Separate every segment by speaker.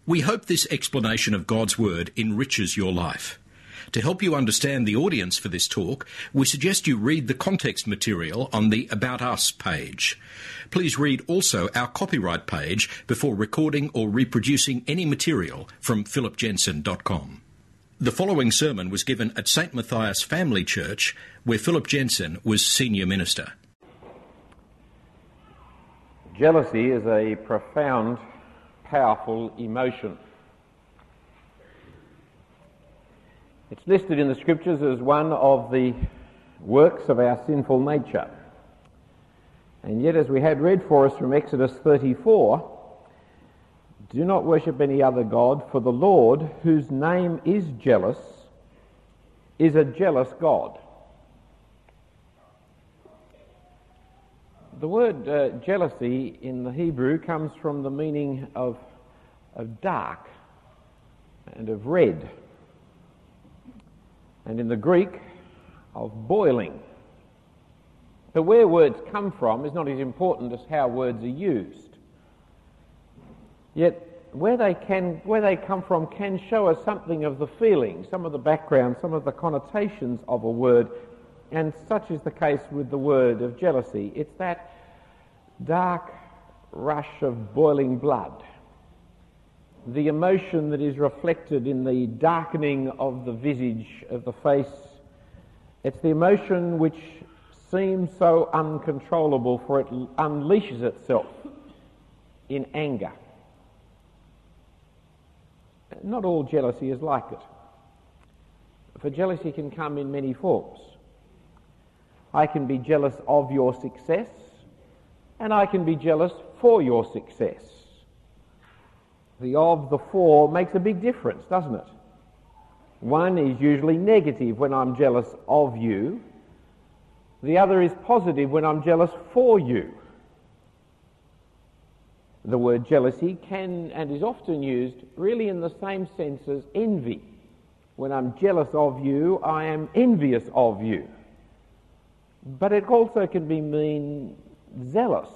Speaker 1: We hope this explanation of God's Word enriches your life. To help you understand the audience for this talk, we suggest you read the context material on the About Us page. Please read also our copyright page before recording or reproducing any material from philipjensen.com. The following sermon was given at St. Matthias Family Church, where Philip Jensen was senior minister.
Speaker 2: Jealousy is a profound, powerful emotion. It's listed in the Scriptures as one of the works of our sinful nature. And yet, as we had read for us from Exodus 34, do not worship any other god, for the Lord, whose name is jealous, is a jealous God. The word jealousy in the Hebrew comes from the meaning of dark and of red, and in the Greek of boiling. But where words come from is not as important as how words are used. Yet where they come from can show us something of the feeling, some of the background, some of the connotations of a word. And such is the case with the word of jealousy. It's that dark rush of boiling blood, the emotion that is reflected in the darkening of the visage of the face. It's the emotion which seems so uncontrollable, for it unleashes itself in anger. Not all jealousy is like it, for jealousy can come in many forms. I can be jealous of your success, and I can be jealous for your success. The of, the for makes a big difference, doesn't it? One is usually negative when I'm jealous of you. The other is positive when I'm jealous for you. The word jealousy can and is often used really in the same sense as envy. When I'm jealous of you, I am envious of you. But it also can mean zealous,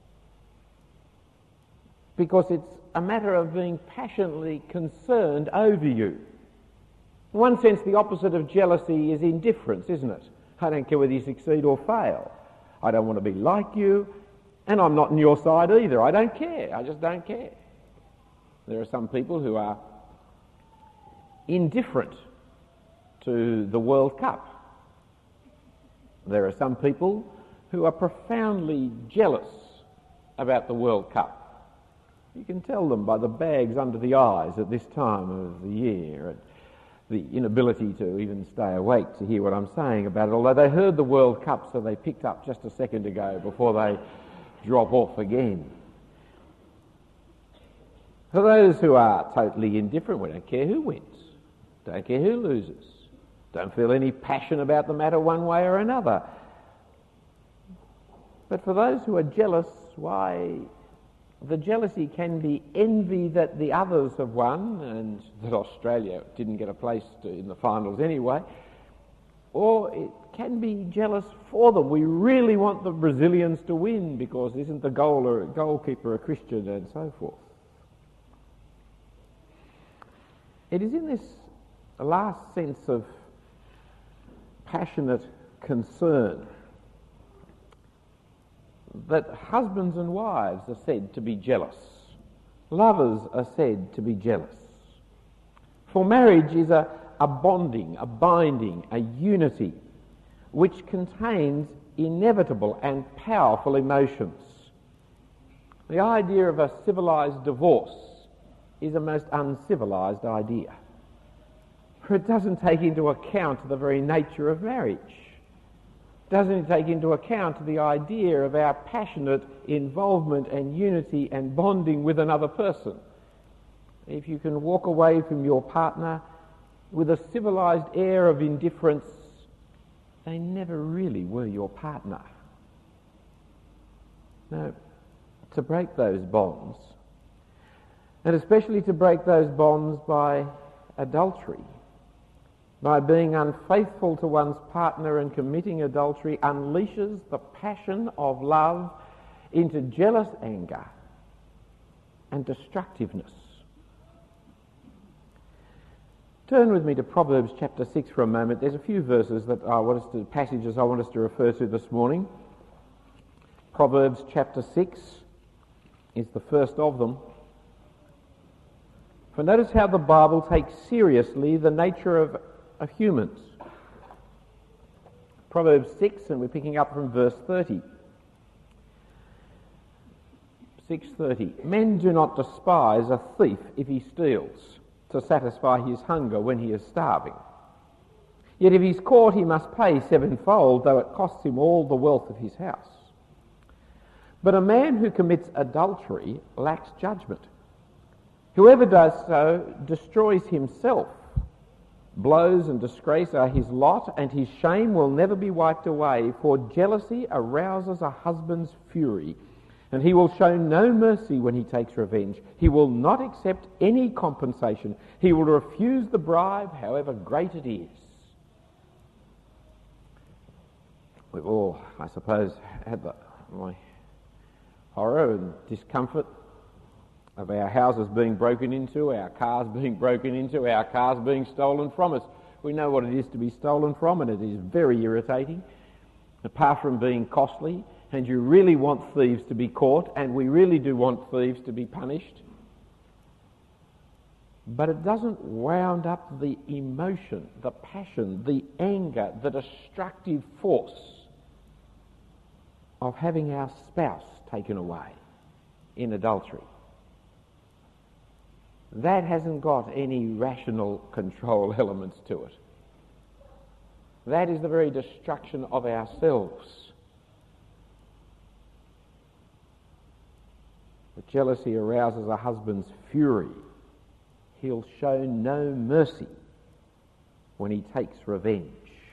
Speaker 2: because it's a matter of being passionately concerned over you. In one sense, the opposite of jealousy is indifference, isn't it? I don't care whether you succeed or fail. I don't want to be like you, and I'm not on your side either. I don't care. I just don't care. There are some people who are indifferent to the World Cup. There are some people who are profoundly jealous about the World Cup. You can tell them by the bags under the eyes at this time of the year, and the inability to even stay awake to hear what I'm saying about it, although they heard the World Cup, so they picked up just a second ago before they drop off again. For those who are totally indifferent, we don't care who wins, don't care who loses, don't feel any passion about the matter one way or another. But for those who are jealous, why, the jealousy can be envy that the others have won and that Australia didn't get a place in the finals anyway, or it can be jealous for them. We really want the Brazilians to win because isn't the goalkeeper a Christian, and so forth. It is in this last sense of passionate concern that husbands and wives are said to be jealous. Lovers are said to be jealous. For marriage is a bonding, a binding, a unity which contains inevitable and powerful emotions. The idea of a civilised divorce is a most uncivilised idea, for it doesn't take into account the very nature of marriage. Doesn't take into account the idea of our passionate involvement and unity and bonding with another person. If you can walk away from your partner with a civilised air of indifference, they never really were your partner. No, to break those bonds, and especially to break those bonds by adultery, by being unfaithful to one's partner and committing adultery, unleashes the passion of love into jealous anger and destructiveness. Turn with me to Proverbs chapter 6 for a moment. There's a few verses passages I want us to refer to this morning. Proverbs chapter 6 is the first of them. For notice how the Bible takes seriously the nature of humans. Proverbs 6, and we're picking up from verse 30. 6:30. Men do not despise a thief if he steals, to satisfy his hunger when he is starving. Yet if he's caught, he must pay sevenfold, though it costs him all the wealth of his house. But a man who commits adultery lacks judgment. Whoever does so destroys himself. Blows and disgrace are his lot, and his shame will never be wiped away, for jealousy arouses a husband's fury, and he will show no mercy when he takes revenge. He will not accept any compensation. He will refuse the bribe, however great it is. We've all, I suppose, had the horror and discomfort of our houses being broken into, our cars being broken into, our cars being stolen from us. We know what it is to be stolen from, and it is very irritating, apart from being costly. And you really want thieves to be caught, and we really do want thieves to be punished. But it doesn't wound up the emotion, the passion, the anger, the destructive force of having our spouse taken away in adultery. That hasn't got any rational control elements to it. That is the very destruction of ourselves. But jealousy arouses a husband's fury. He'll show no mercy when he takes revenge.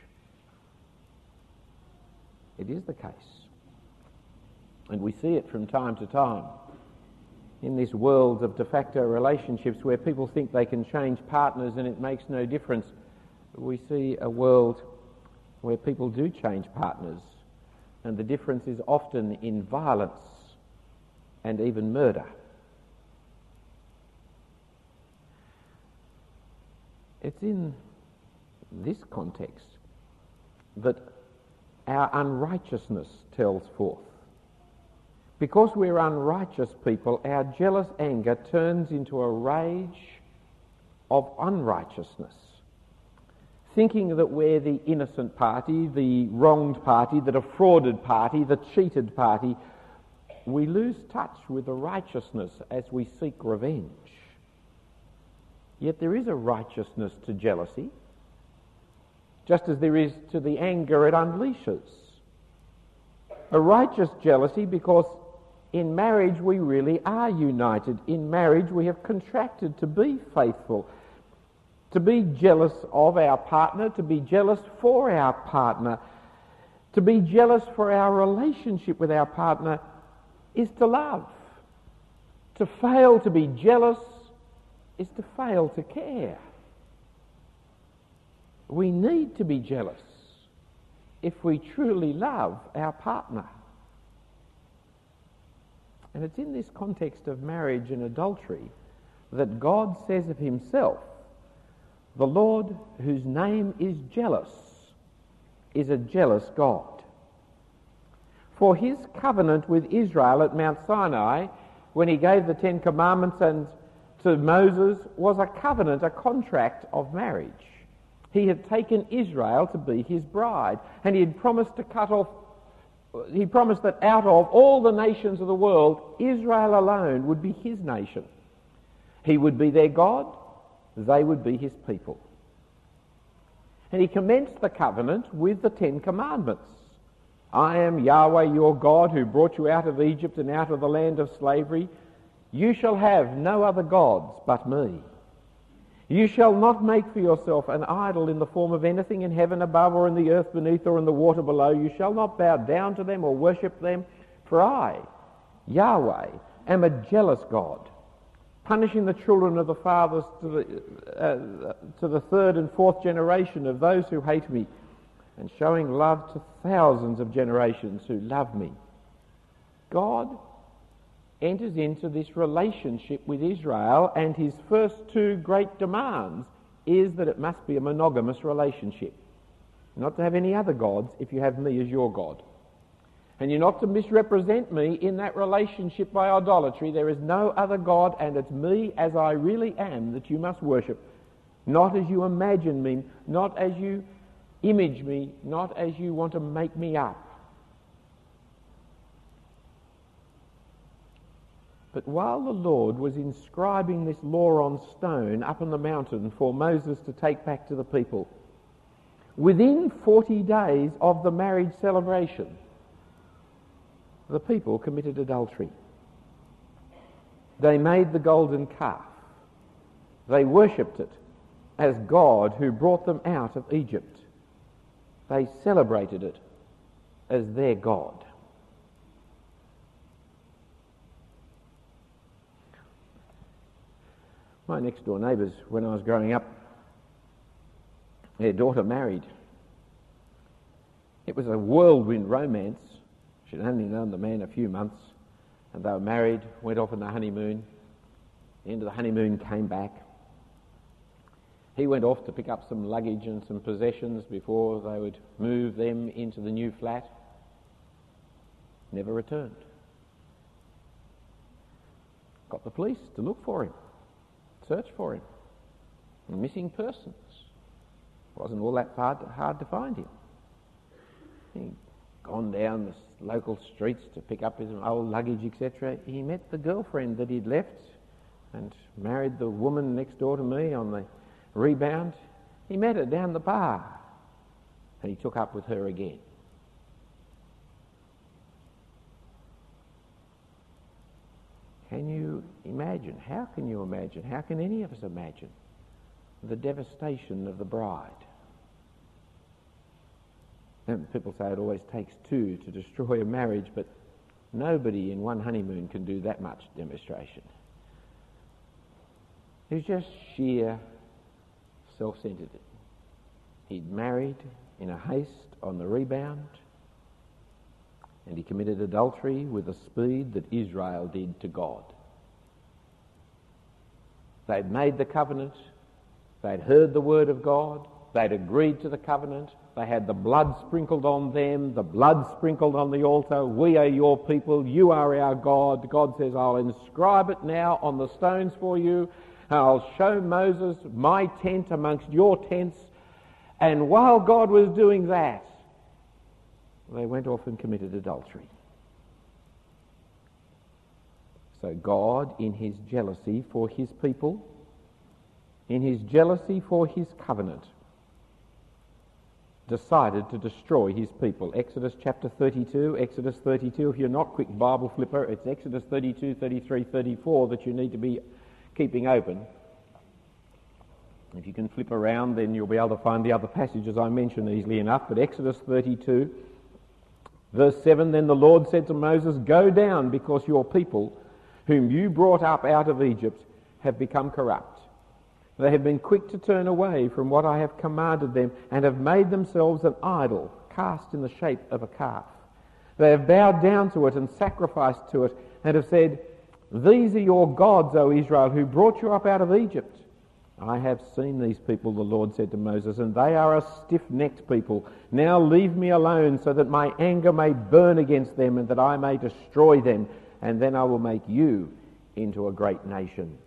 Speaker 2: It is the case. And we see it from time to time in this world of de facto relationships where people think they can change partners and it makes no difference. We see a world where people do change partners, and the difference is often in violence and even murder. It's in this context that our unrighteousness tells forth. Because we're unrighteous people, our jealous anger turns into a rage of unrighteousness, thinking that we're the innocent party, the wronged party, the defrauded party, the cheated party. We lose touch with the righteousness as we seek revenge. Yet there is a righteousness to jealousy, just as there is to the anger it unleashes. A righteous jealousy because in marriage we really are united. In marriage we have contracted to be faithful, to be jealous of our partner, to be jealous for our partner, to be jealous for our relationship with our partner is to love. To fail to be jealous is to fail to care. We need to be jealous if we truly love our partner. And it's in this context of marriage and adultery that God says of himself, "The Lord, whose name is jealous, is a jealous God." For his covenant with Israel at Mount Sinai, when he gave the Ten Commandments and to Moses, was a covenant, a contract of marriage. He had taken Israel to be his bride, and he had promised that out of all the nations of the world, Israel alone would be his nation. He would be their God, they would be his people. And he commenced the covenant with the Ten Commandments. "I am Yahweh your God who brought you out of Egypt and out of the land of slavery. You shall have no other gods but me. You shall not make for yourself an idol in the form of anything in heaven above or in the earth beneath or in the water below. You shall not bow down to them or worship them. For I, Yahweh, am a jealous God, punishing the children of the fathers to the third and fourth generation of those who hate me, and showing love to thousands of generations who love me." God enters into this relationship with Israel, and his first two great demands is that it must be a monogamous relationship. Not to have any other gods if you have me as your God. And you're not to misrepresent me in that relationship by idolatry. There is no other God, and it's me as I really am that you must worship. Not as you imagine me, not as you image me, not as you want to make me up. But while the Lord was inscribing this law on stone up on the mountain for Moses to take back to the people, within 40 days of the marriage celebration, the people committed adultery. They made the golden calf. They worshipped it as God who brought them out of Egypt. They celebrated it as their God. My next door neighbours, when I was growing up, their daughter married. It was a whirlwind romance. She'd only known the man a few months, and they were married, went off on the honeymoon. The end of the honeymoon came back. He went off to pick up some luggage and some possessions before they would move them into the new flat. Never returned. Got the police to look for him, search for him. Missing persons. Wasn't all that hard to find him. He'd gone down the local streets to pick up his old luggage, etc. He met the girlfriend that he'd left and married the woman next door to me on the rebound. He met her down the bar and he took up with her again. Can you imagine? How can you imagine? How can any of us imagine the devastation of the bride? And people say it always takes two to destroy a marriage, but nobody in one honeymoon can do that much demonstration. It was just sheer self-centeredness. He'd married in a haste on the rebound, and he committed adultery with a speed that Israel did to God. They'd made the covenant, they'd heard the word of God, they'd agreed to the covenant, they had the blood sprinkled on them, the blood sprinkled on the altar. We are your people, you are our God. God says, I'll inscribe it now on the stones for you, and I'll show Moses my tent amongst your tents. And while God was doing that, they went off and committed adultery. So God, in his jealousy for his people, in his jealousy for his covenant, decided to destroy his people. Exodus chapter 32, Exodus 32, if you're not quick Bible flipper, it's Exodus 32, 33, 34 that you need to be keeping open. If you can flip around, then you'll be able to find the other passages I mentioned easily enough. But Exodus 32, verse 7, then the Lord said to Moses, go down, because your people, whom you brought up out of Egypt, have become corrupt. They have been quick to turn away from what I have commanded them, and have made themselves an idol cast in the shape of a calf. They have bowed down to it and sacrificed to it, and have said, these are your gods, O Israel, who brought you up out of Egypt. I have seen these people, the Lord said to Moses, and they are a stiff-necked people. Now leave me alone, so that my anger may burn against them, and that I may destroy them, and then I will make you into a great nation.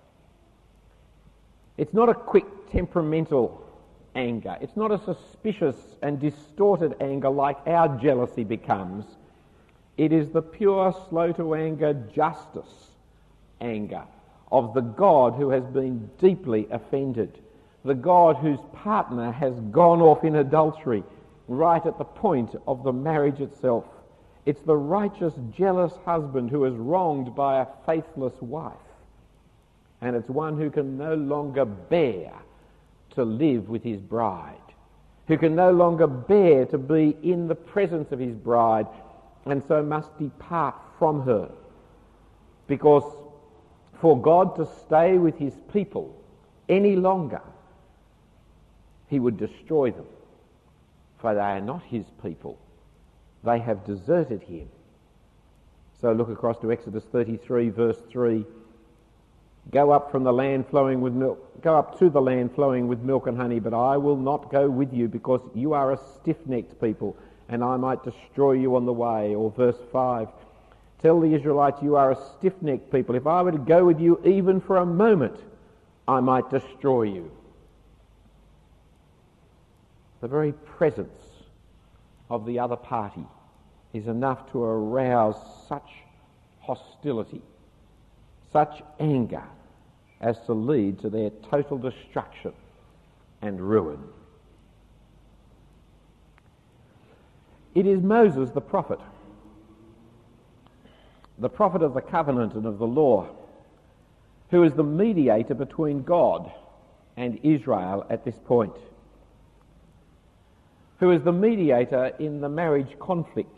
Speaker 2: It's not a quick temperamental anger. It's not a suspicious and distorted anger like our jealousy becomes. It is the pure, slow-to-anger justice anger of the God who has been deeply offended, the God whose partner has gone off in adultery right at the point of the marriage itself. It's the righteous, jealous husband who is wronged by a faithless wife. And it's one who can no longer bear to live with his bride, who can no longer bear to be in the presence of his bride, and so must depart from her. Because for God to stay with his people any longer, he would destroy them. For they are not his people. They have deserted him. So look across to Exodus 33, verse 3. Go up from the land flowing with milk. Go up to the land flowing with milk and honey, but I will not go with you because you are a stiff-necked people, and I might destroy you on the way. Or verse 5, tell the Israelites, you are a stiff-necked people. If I were to go with you even for a moment, I might destroy you. The very presence of the other party is enough to arouse such hostility, such anger, as to lead to their total destruction and ruin. It is Moses the prophet of the covenant and of the law, who is the mediator between God and Israel at this point, who is the mediator in the marriage conflict.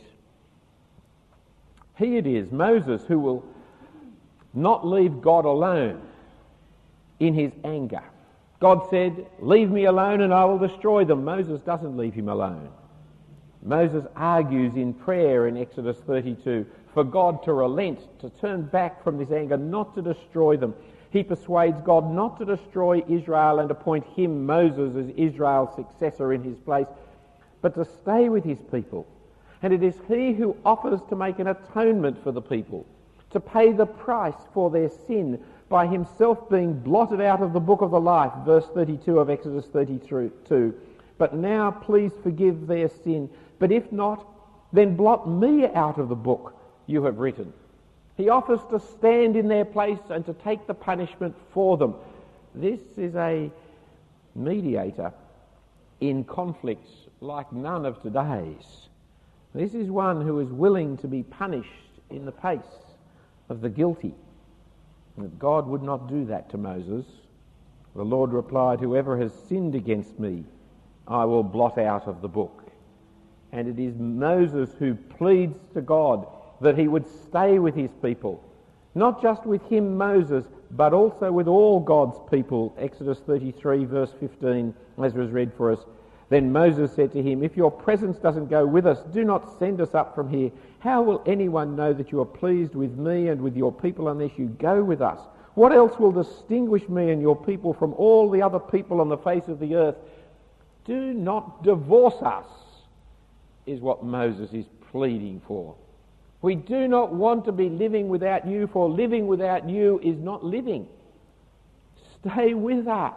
Speaker 2: He it is, Moses, who will not leave God alone in his anger. God said, leave me alone and I will destroy them. Moses doesn't leave him alone. Moses argues in prayer in Exodus 32 for God to relent, to turn back from this anger, not to destroy them. He persuades God not to destroy Israel and appoint him, Moses, as Israel's successor in his place, but to stay with his people. And it is he who offers to make an atonement for the people, to pay the price for their sin by himself being blotted out of the book of the life, verse 32 of Exodus 32. But now please forgive their sin, but if not, then blot me out of the book you have written. He offers to stand in their place and to take the punishment for them. This is a mediator in conflicts like none of today's. This is one who is willing to be punished in the place of the guilty. But God would not do that to Moses. The Lord replied, whoever has sinned against me, I will blot out of the book. And it is Moses who pleads to God that he would stay with his people, not just with him, Moses, but also with all God's people. Exodus 33 verse 15, as was read for us. Then Moses said to him, if your presence doesn't go with us, do not send us up from here. How will anyone know that you are pleased with me and with your people unless you go with us? What else will distinguish me and your people from all the other people on the face of the earth? Do not divorce us, is what Moses is pleading for. We do not want to be living without you, for living without you is not living. Stay with us,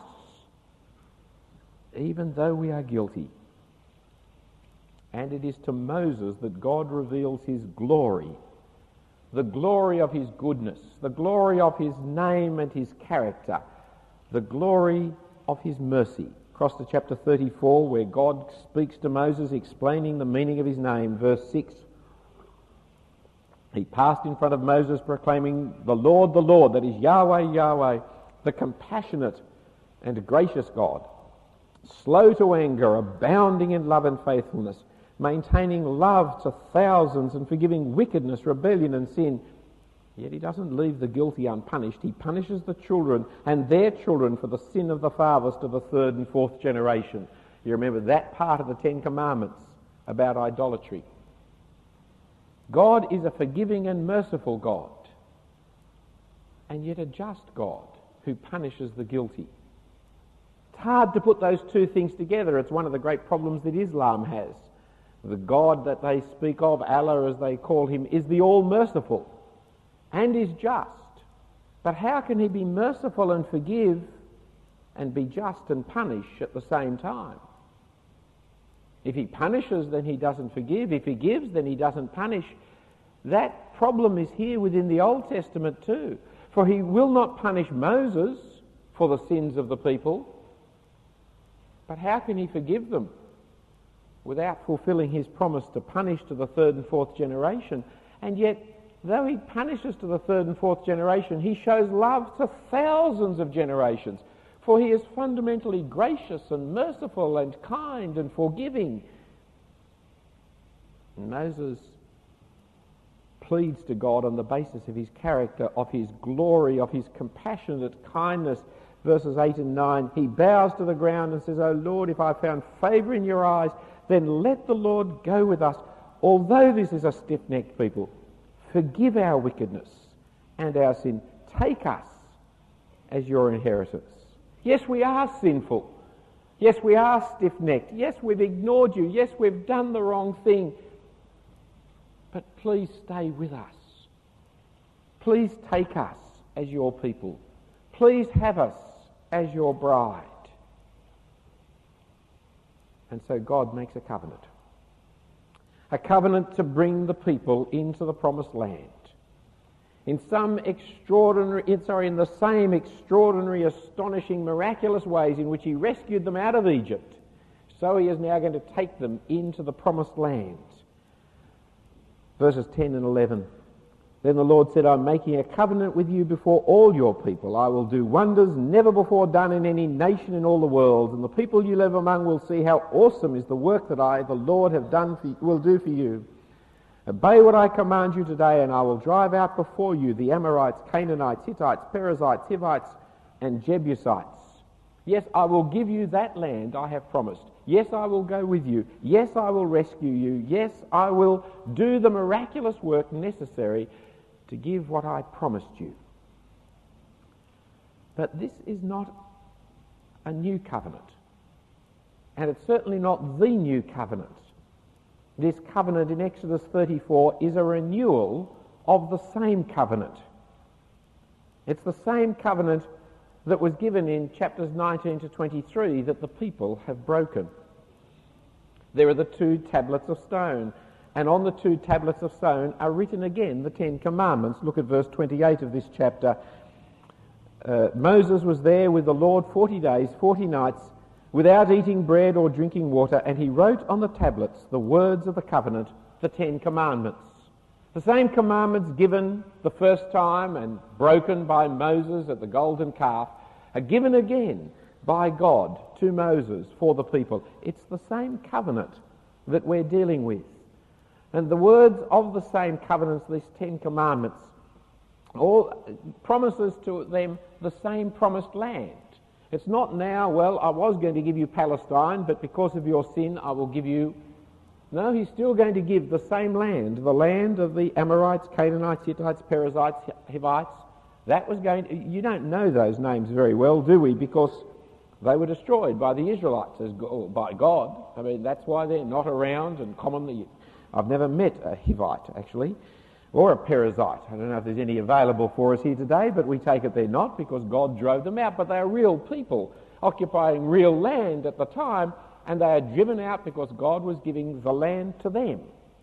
Speaker 2: even though we are guilty. And it is to Moses that God reveals his glory, the glory of his goodness, the glory of his name and his character, the glory of his mercy. Across to chapter 34, where God speaks to Moses, explaining the meaning of his name, verse 6. He passed in front of Moses proclaiming, the Lord, that is Yahweh, Yahweh, the compassionate and gracious God, slow to anger, abounding in love and faithfulness, maintaining love to thousands and forgiving wickedness, rebellion and sin. Yet he doesn't leave the guilty unpunished. He punishes the children and their children for the sin of the fathers to the third and fourth generation. You remember that part of the Ten Commandments about idolatry. God is a forgiving and merciful God, and yet a just God who punishes the guilty. It's hard to put those two things together. It's one of the great problems that Islam has. The God that they speak of, Allah as they call him, is the all-merciful and is just. But how can he be merciful and forgive and be just and punish at the same time? If he punishes, then he doesn't forgive. If he gives, then he doesn't punish. That problem is here within the Old Testament too. For he will not punish Moses for the sins of the people. But how can he forgive them without fulfilling his promise to punish to the third and fourth generation? And yet, though he punishes to the third and fourth generation, he shows love to thousands of generations. For he is fundamentally gracious and merciful and kind and forgiving. And Moses pleads to God on the basis of his character, of his glory, of his compassionate kindness. Verses 8 and 9, he bows to the ground and says, O Lord, if I found favour in your eyes, then let the Lord go with us. Although this is a stiff-necked people, forgive our wickedness and our sin. Take us as your inheritance. Yes, we are sinful. Yes, we are stiff-necked. Yes, we've ignored you. Yes, we've done the wrong thing. But please stay with us. Please take us as your people. Please have us as your bride. And so God makes a covenant. A covenant to bring the people into the promised land. In the same extraordinary, astonishing, miraculous ways in which he rescued them out of Egypt, so he is now going to take them into the promised land. Verses 10 and 11. Then the Lord said, I'm making a covenant with you before all your people. I will do wonders never before done in any nation in all the world, and the people you live among will see how awesome is the work that I, the Lord, will do for you. Obey what I command you today, and I will drive out before you the Amorites, Canaanites, Hittites, Perizzites, Hivites, and Jebusites. Yes, I will give you that land I have promised. Yes, I will go with you. Yes, I will rescue you. Yes, I will do the miraculous work necessary to give what I promised you. But this is not a new covenant. And it's certainly not the new covenant. This covenant in Exodus 34 is a renewal of the same covenant. It's the same covenant that was given in chapters 19 to 23 that the people have broken. There are the 2 tablets of stone, and on the 2 tablets of stone are written again the 10 commandments. Look at verse 28 of this chapter. Moses was there with the Lord 40 days, 40 nights, without eating bread or drinking water, and he wrote on the tablets the words of the covenant, the 10 commandments. The same commandments given the first time and broken by Moses at the golden calf are given again by God to Moses for the people. It's the same covenant that we're dealing with. And the words of the same covenants, these 10 commandments, all promises to them the same promised land. It's not now, well, I was going to give you Palestine, but because of your sin I will give you... No, he's still going to give the same land, the land of the Amorites, Canaanites, Hittites, Perizzites, Hivites. That was going to... You don't know those names very well, do we? Because they were destroyed by the Israelites, by God. I mean, that's why they're not around and commonly... I've never met a Hivite, actually, or a Perizzite. I don't know if there's any available for us here today, but we take it they're not because God drove them out. But they are real people occupying real land at the time, and they are driven out because God was giving the land to them.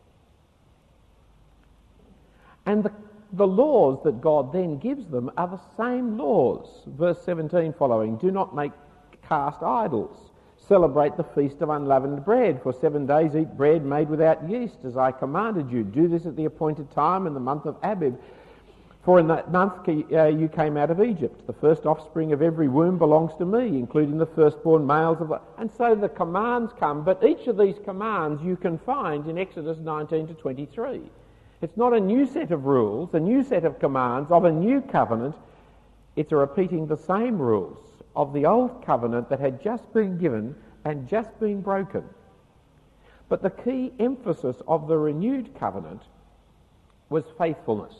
Speaker 2: And the laws that God then gives them are the same laws. Verse 17 following, do not make cast idols. Celebrate the feast of unleavened bread. For 7 days eat bread made without yeast, as I commanded you. Do this at the appointed time in the month of Abib. For in that month you came out of Egypt. The first offspring of every womb belongs to me, including the firstborn males of the... And so the commands come, but each of these commands you can find in Exodus 19 to 23. It's not a new set of rules, a new set of commands of a new covenant. It's a repeating the same rules of the old covenant that had just been given and just been broken. But the key emphasis of the renewed covenant was faithfulness,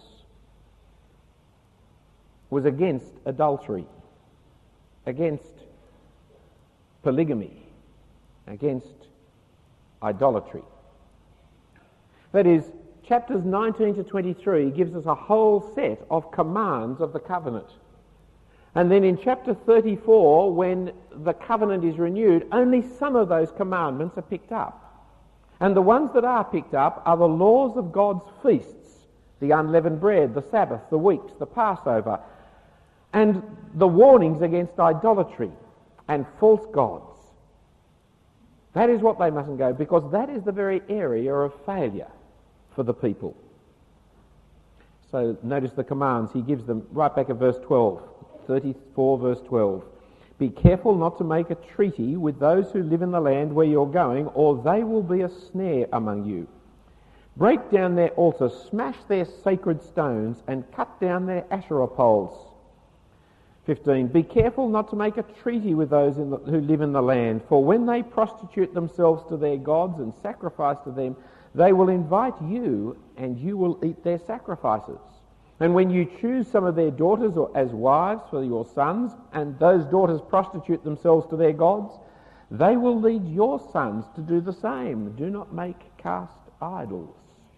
Speaker 2: was against adultery, against polygamy, against idolatry. That is, chapters 19 to 23 gives us a whole set of commands of the covenant. And then in chapter 34, when the covenant is renewed, only some of those commandments are picked up. And the ones that are picked up are the laws of God's feasts, the unleavened bread, the Sabbath, the weeks, the Passover, and the warnings against idolatry and false gods. That is what they mustn't go, because that is the very area of failure for the people. So notice the commands he gives them right back at verse 12. 34 verse 12. Be careful not to make a treaty with those who live in the land where you're going, or they will be a snare among you. Break down their altars, smash their sacred stones, and cut down their Asherah poles. 15. Be careful not to make a treaty with those who live in the land, for when they prostitute themselves to their gods and sacrifice to them, they will invite you, and you will eat their sacrifices. And when you choose some of their daughters as wives for your sons, and those daughters prostitute themselves to their gods, they will lead your sons to do the same. Do not make cast idols.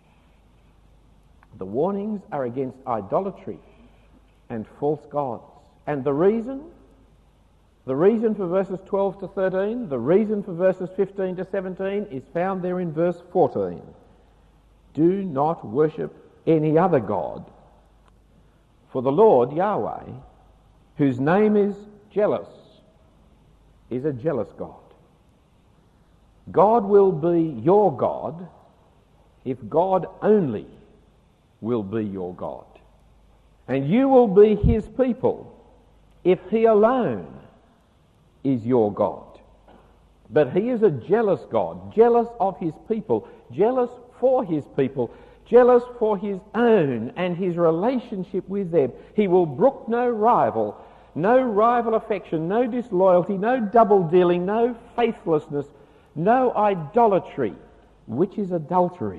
Speaker 2: The warnings are against idolatry and false gods. And the reason for verses 12 to 13, the reason for verses 15 to 17 is found there in verse 14. Do not worship any other god, for the Lord Yahweh, whose name is jealous, is a jealous God. God will be your God if God only will be your God. And you will be his people if he alone is your God. But he is a jealous God, jealous of his people, jealous for his people, jealous for his own and his relationship with them. He will brook no rival affection, no disloyalty, no double-dealing, no faithlessness, no idolatry, which is adultery.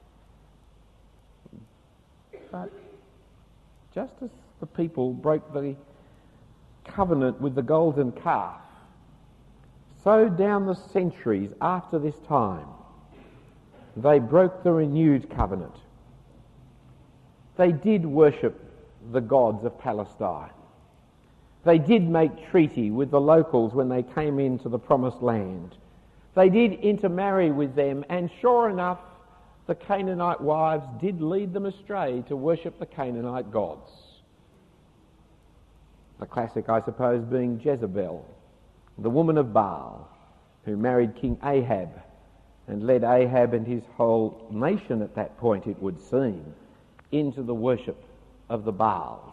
Speaker 2: But just as the people broke the covenant with the golden calf, so down the centuries after this time, they broke the renewed covenant. They did worship the gods of Palestine. They did make treaty with the locals when they came into the promised land. They did intermarry with them, and sure enough, the Canaanite wives did lead them astray to worship the Canaanite gods. The classic, I suppose, being Jezebel, the woman of Baal, who married King Ahab and led Ahab and his whole nation at that point, it would seem, into the worship of the Baals.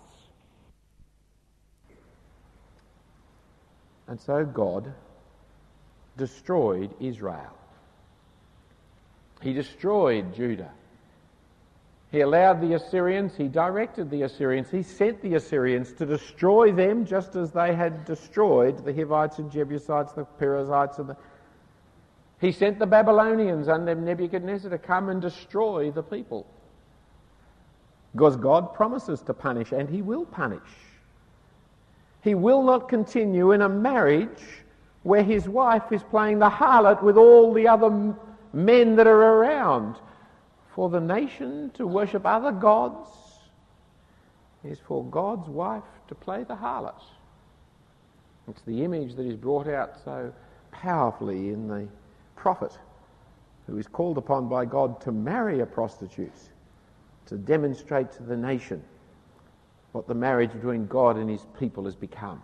Speaker 2: And so God destroyed Israel. He destroyed Judah. He allowed the Assyrians, he directed the Assyrians, he sent the Assyrians to destroy them just as they had destroyed the Hivites and Jebusites, the Perizzites, he sent the Babylonians under Nebuchadnezzar to come and destroy the people. Because God promises to punish, and he will punish. He will not continue in a marriage where his wife is playing the harlot with all the other men that are around. For the nation to worship other gods is for God's wife to play the harlot. It's the image that is brought out so powerfully in the prophet who is called upon by God to marry a prostitute, to demonstrate to the nation what the marriage between God and his people has become.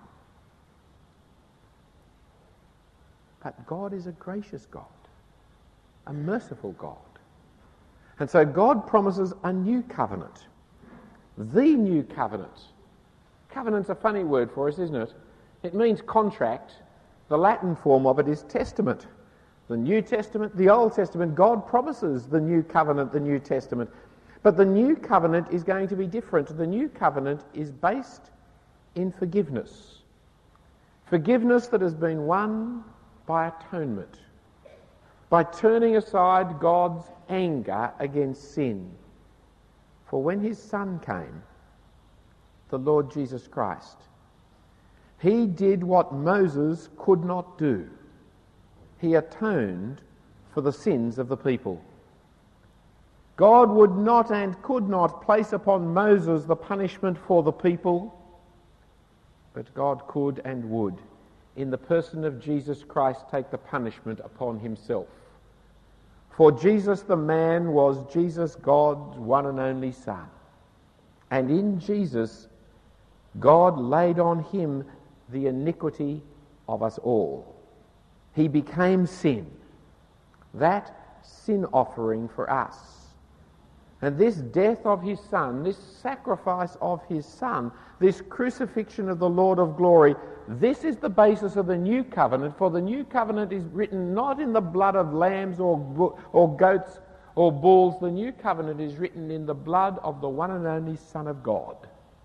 Speaker 2: But God is a gracious God, a merciful God. And so God promises a new covenant, the new covenant. Covenant's a funny word for us, isn't it? It means contract. The Latin form of it is testament. The New Testament, the Old Testament, God promises the new covenant, the New Testament. But the new covenant is going to be different. The new covenant is based in forgiveness. Forgiveness that has been won by atonement, by turning aside God's anger against sin. For when his Son came, the Lord Jesus Christ, he did what Moses could not do. He atoned for the sins of the people. God would not and could not place upon Moses the punishment for the people, but God could and would, in the person of Jesus Christ, take the punishment upon himself. For Jesus the man was Jesus, God's one and only Son. And in Jesus, God laid on him the iniquity of us all. He became sin, that sin offering for us. And this death of his Son, this sacrifice of his Son, this crucifixion of the Lord of glory, this is the basis of the new covenant. For the new covenant is written not in the blood of lambs or goats or bulls. The new covenant is written in the blood of the one and only Son of God.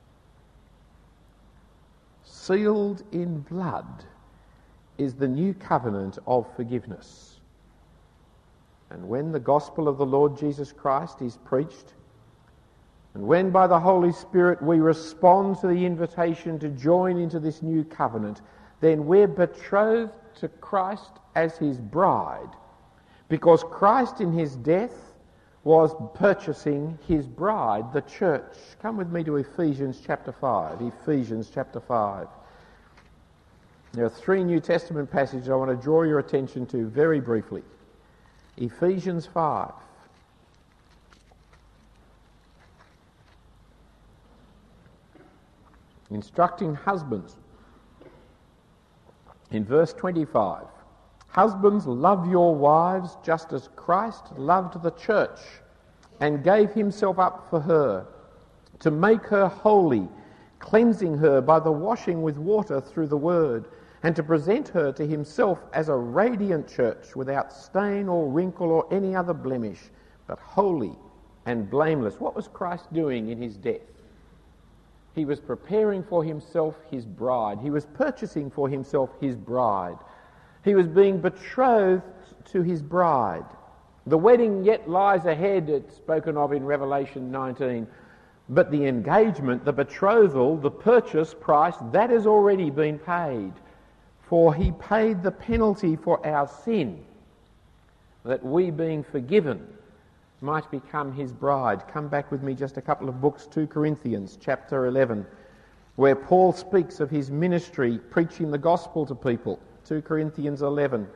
Speaker 2: Sealed in blood is the new covenant of forgiveness. And when the gospel of the Lord Jesus Christ is preached, And when by the Holy Spirit we respond to the invitation to join into this new covenant, then we're betrothed to Christ as his bride, because Christ in his death was purchasing his bride, the church. Come with me to Ephesians chapter 5. Ephesians chapter 5. There are 3 New Testament passages I want to draw your attention to very briefly. Ephesians 5. Instructing husbands. In verse 25, husbands, love your wives just as Christ loved the church and gave himself up for her, to make her holy, cleansing her by the washing with water through the word, and to present her to himself as a radiant church without stain or wrinkle or any other blemish, but holy and blameless. What was Christ doing in his death? He was preparing for himself his bride. He was purchasing for himself his bride. He was being betrothed to his bride. The wedding yet lies ahead, it's spoken of in Revelation 19. But the engagement, the betrothal, the purchase price, that has already been paid. For he paid the penalty for our sin, that we, being forgiven, might become his bride. Come back with me just a couple of books, 2 Corinthians chapter 11, where Paul speaks of his ministry preaching the gospel to people. 2 Corinthians 11.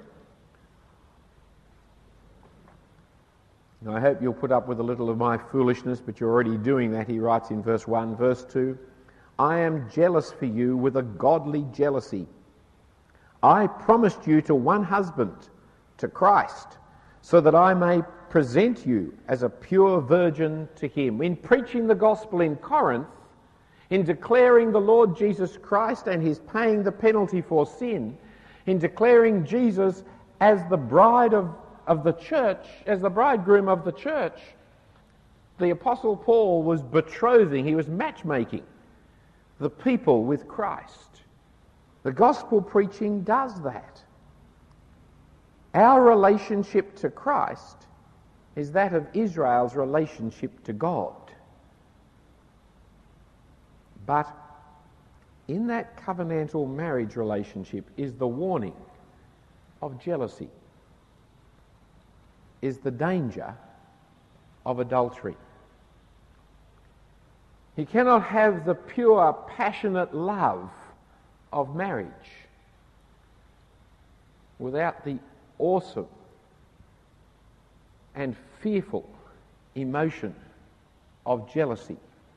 Speaker 2: Now, I hope you'll put up with a little of my foolishness, but you're already doing that. He writes in verse 1. Verse 2, I am jealous for you with a godly jealousy. I promised you to one husband, to Christ, so that I may present you as a pure virgin to him. In preaching the gospel in Corinth, in declaring the Lord Jesus Christ and his paying the penalty for sin, in declaring Jesus as the bride of the church, as the bridegroom of the church, the Apostle Paul was betrothing, he was matchmaking the people with Christ. The gospel preaching does that. Our relationship to Christ is that of Israel's relationship to God. But in that covenantal marriage relationship is the warning of jealousy, is the danger of adultery. You cannot have the pure, passionate love of marriage without the awesome and fearful emotion of jealousy.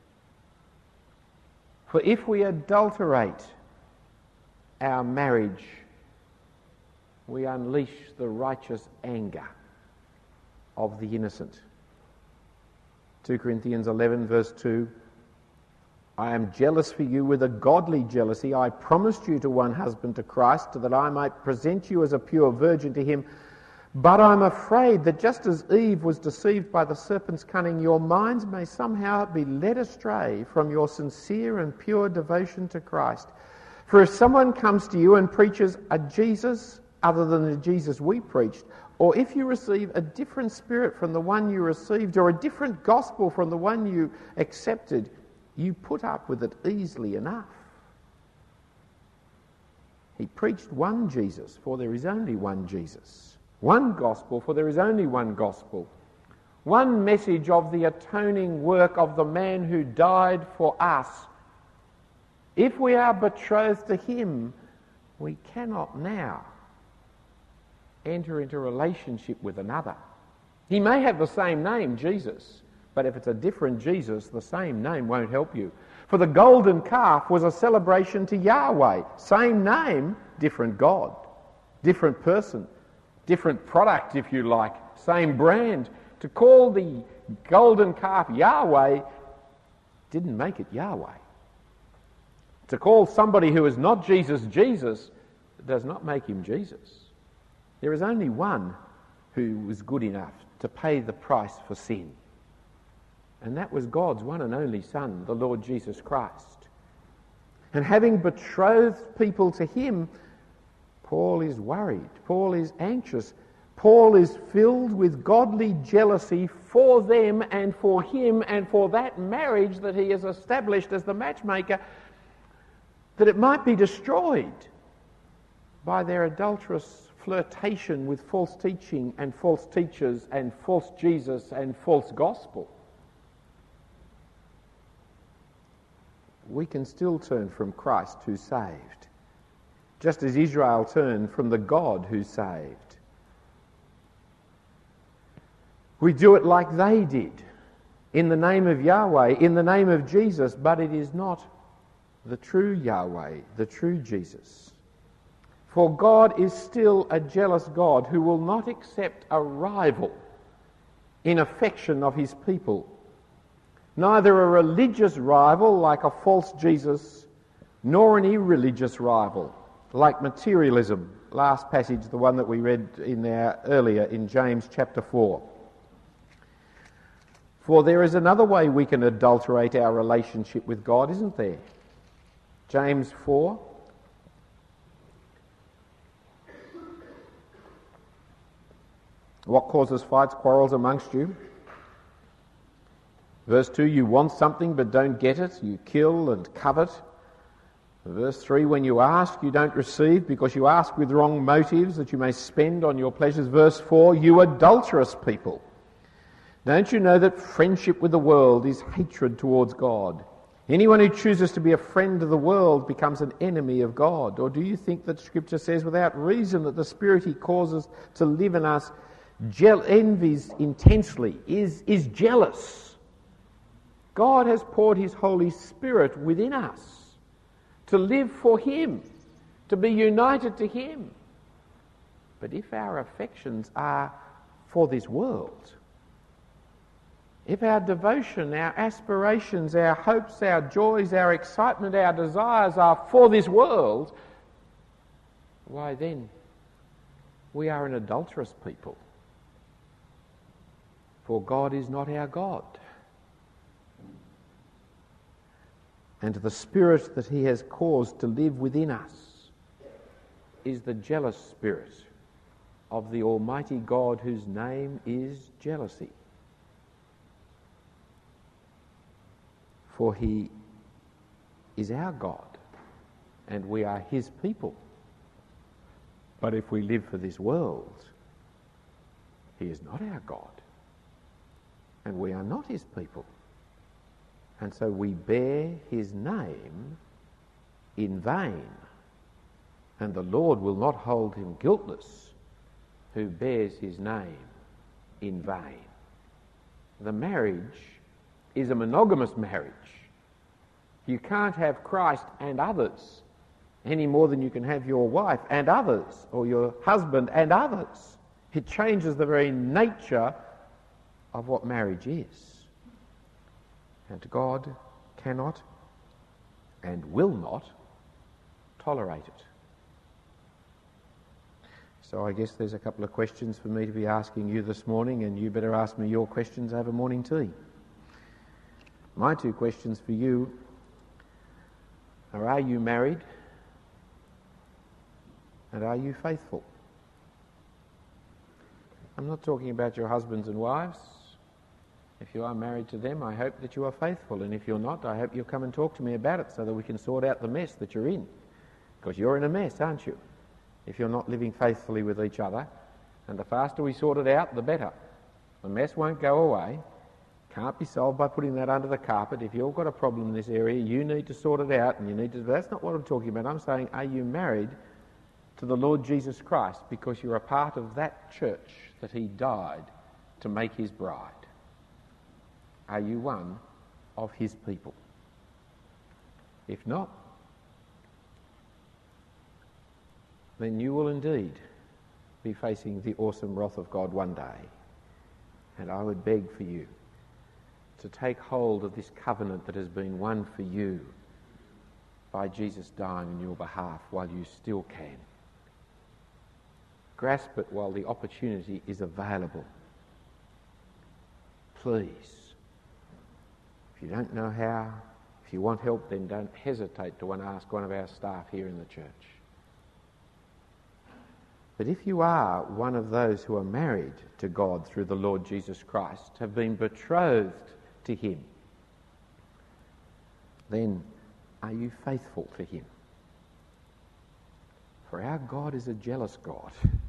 Speaker 2: For if we adulterate our marriage, we unleash the righteous anger of the innocent. 2 Corinthians 11 verse 2, I am jealous for you with a godly jealousy. I promised you to one husband, to Christ, that I might present you as a pure virgin to him. But I'm afraid that just as Eve was deceived by the serpent's cunning, your minds may somehow be led astray from your sincere and pure devotion to Christ. For if someone comes to you and preaches a Jesus other than the Jesus we preached, or if you receive a different spirit from the one you received, or a different gospel from the one you accepted, you put up with it easily enough. He preached one Jesus, for there is only one Jesus. One gospel, for there is only one gospel. One message of the atoning work of the man who died for us. If we are betrothed to him, we cannot now enter into relationship with another. He may have the same name, Jesus, but if it's a different Jesus, the same name won't help you. For the golden calf was a celebration to Yahweh. Same name, different God, different person, different product, if you like, same brand. To call the golden calf Yahweh didn't make it Yahweh. To call somebody who is not Jesus, Jesus, does not make him Jesus. There is only one who was good enough to pay the price for sin. And that was God's one and only Son, the Lord Jesus Christ. And having betrothed people to him, Paul is worried. Paul is anxious. Paul is filled with godly jealousy for them and for him and for that marriage that he has established as the matchmaker, that it might be destroyed by their adulterous flirtation with false teaching and false teachers and false Jesus and false gospel. We can still turn from Christ who saved, just as Israel turned from the God who saved. We do it like they did, in the name of Yahweh, in the name of Jesus, but it is not the true Yahweh, the true Jesus. For God is still a jealous God who will not accept a rival in affection of his people, neither a religious rival like a false Jesus, nor an irreligious rival like materialism. Last passage, the one that we read in there earlier in James chapter 4. For there is another way we can adulterate our relationship with God, isn't there? James 4. What causes fights, quarrels amongst you? Verse 2, you want something but don't get it, you kill and covet. Verse 3, when you ask, you don't receive because you ask with wrong motives that you may spend on your pleasures. Verse 4, you adulterous people. Don't you know that friendship with the world is hatred towards God? Anyone who chooses to be a friend of the world becomes an enemy of God. Or do you think that Scripture says without reason that the Spirit he causes to live in us envies intensely, is jealous? God has poured his Holy Spirit within us to live for him, to be united to him. But if our affections are for this world, if our devotion, our aspirations, our hopes, our joys, our excitement, our desires are for this world, why then we are an adulterous people. For God is not our God. And the Spirit that he has caused to live within us is the jealous spirit of the Almighty God whose name is jealousy. For he is our God, and we are his people. But if we live for this world, he is not our God, and we are not his people. And so we bear his name in vain, and the Lord will not hold him guiltless who bears his name in vain. The marriage is a monogamous marriage. You can't have Christ and others any more than you can have your wife and others, or your husband and others. It changes the very nature of what marriage is. And God cannot and will not tolerate it. So I guess there's a couple of questions for me to be asking you this morning, and you better ask me your questions over morning tea. My two questions for you are you married? And are you faithful? I'm not talking about your husbands and wives. If you are married to them, I hope that you are faithful. And if you're not, I hope you'll come and talk to me about it so that we can sort out the mess that you're in. Because you're in a mess, aren't you? If you're not living faithfully with each other. And the faster we sort it out, the better. The mess won't go away. Can't be solved by putting that under the carpet. If you've got a problem in this area, you need to sort it out, and you need to... But that's not what I'm talking about. I'm saying, are you married to the Lord Jesus Christ because you're a part of that church that he died to make his bride? Are you one of his people? If not, then you will indeed be facing the awesome wrath of God one day. And I would beg for you to take hold of this covenant that has been won for you by Jesus dying on your behalf while you still can. Grasp it while the opportunity is available. Please. If you don't know how, if you want help, then don't hesitate to ask one of our staff here in the church. But if you are one of those who are married to God through the Lord Jesus Christ, have been betrothed to him, then are you faithful to him? For our God is a jealous God,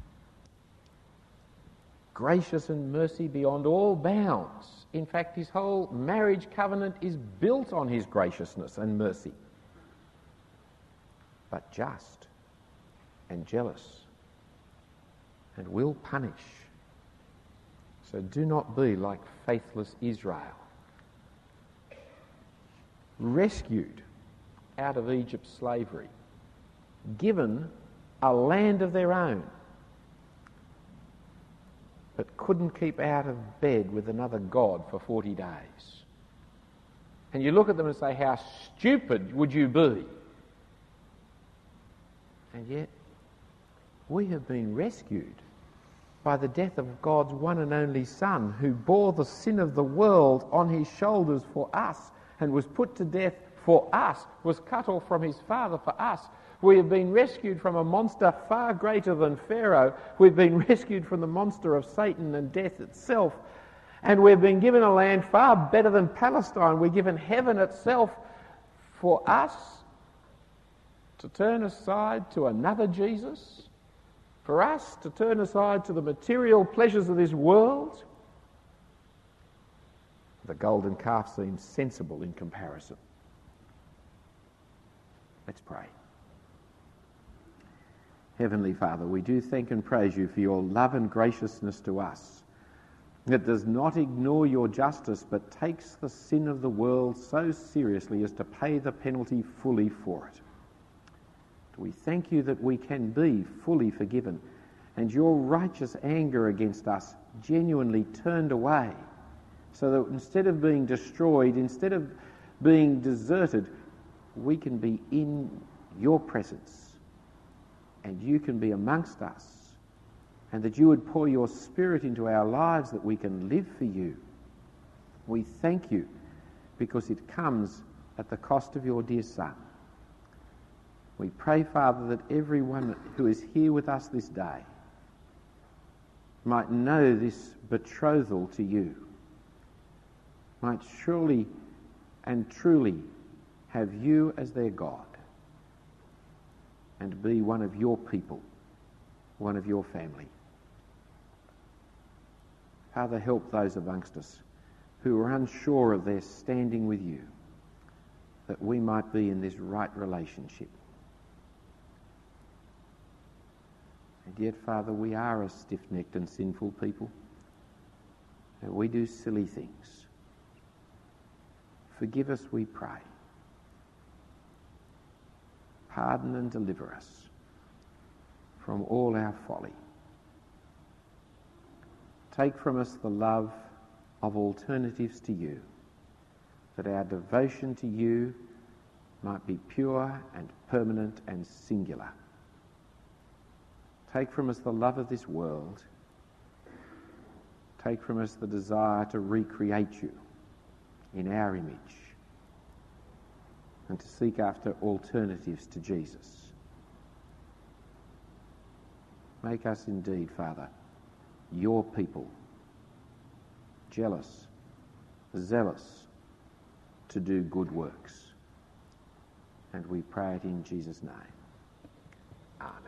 Speaker 2: gracious and mercy beyond all bounds. In fact, his whole marriage covenant is built on his graciousness and mercy, but just and jealous, and will punish. So do not be like faithless Israel, rescued out of Egypt's slavery, given a land of their own, but couldn't keep out of bed with another god for 40 days. And you look at them and say, how stupid would you be? And yet, we have been rescued by the death of God's one and only Son, who bore the sin of the world on his shoulders for us and was put to death for us, was cut off from his Father for us. We have been rescued from a monster far greater than Pharaoh. We've been rescued from the monster of Satan and death itself. And we've been given a land far better than Palestine. We're given heaven itself for us to turn aside to another Jesus, for us to turn aside to the material pleasures of this world. The golden calf seems sensible in comparison. Let's pray. Heavenly Father, we do thank and praise you for your love and graciousness to us. It does not ignore your justice, but takes the sin of the world so seriously as to pay the penalty fully for it. We thank you that we can be fully forgiven, and your righteous anger against us genuinely turned away, so that instead of being destroyed, instead of being deserted, we can be in your presence, and you can be amongst us, and that you would pour your Spirit into our lives that we can live for you. We thank you because it comes at the cost of your dear Son. We pray, Father, that everyone who is here with us this day might know this betrothal to you, might surely and truly have you as their God, and be one of your people, one of your family. Father, help those amongst us who are unsure of their standing with you, that we might be in this right relationship. And yet, Father, we are a stiff-necked and sinful people, and we do silly things. Forgive us, we pray. Pardon and deliver us from all our folly. Take from us the love of alternatives to you, that our devotion to you might be pure and permanent and singular. Take from us the love of this world. Take from us the desire to recreate you in our image and to seek after alternatives to Jesus. Make us indeed, Father, your people, jealous, zealous to do good works. And we pray it in Jesus' name. Amen.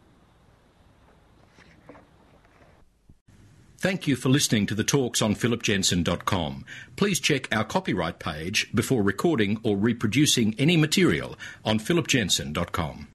Speaker 1: Thank you for listening to the talks on philipjensen.com. Please check our copyright page before recording or reproducing any material on philipjensen.com.